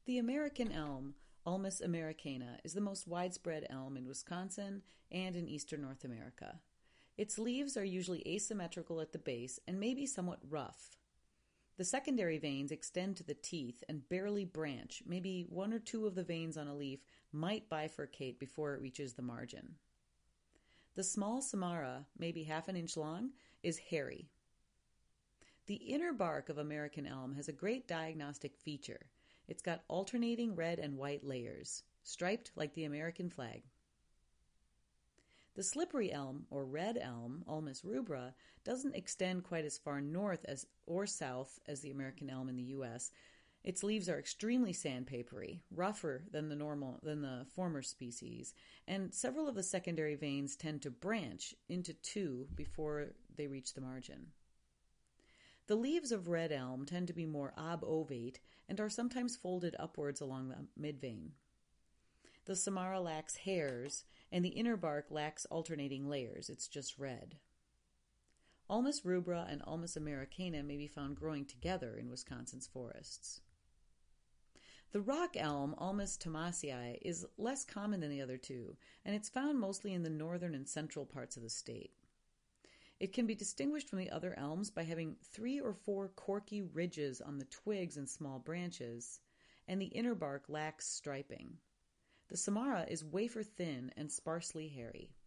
The American elm, Ulmus americana, is the most widespread elm in Wisconsin and in eastern North America. Its leaves are usually asymmetrical at the base and may be somewhat rough. The secondary veins extend to the teeth and barely branch. Maybe one or two of the veins on a leaf might bifurcate before it reaches the margin. The small samara, maybe half an inch long, is hairy. The inner bark of American elm has a great diagnostic feature. It's got alternating red and white layers, striped like the American flag. The slippery elm, or red elm, Ulmus rubra, doesn't extend quite as far north or south as the American elm in the U.S. Its leaves are extremely sandpapery, rougher than the former species, and several of the secondary veins tend to branch into two before they reach the margin. The leaves of red elm tend to be more obovate and are sometimes folded upwards along the midvein. The samara lacks hairs, and the inner bark lacks alternating layers. It's just red. Ulmus rubra and Ulmus americana may be found growing together in Wisconsin's forests. The rock elm, Ulmus thomasii, is less common than the other two, and it's found mostly in the northern and central parts of the state. It can be distinguished from the other elms by having 3 or 4 corky ridges on the twigs and small branches, and the inner bark lacks striping. The samara is wafer thin and sparsely hairy.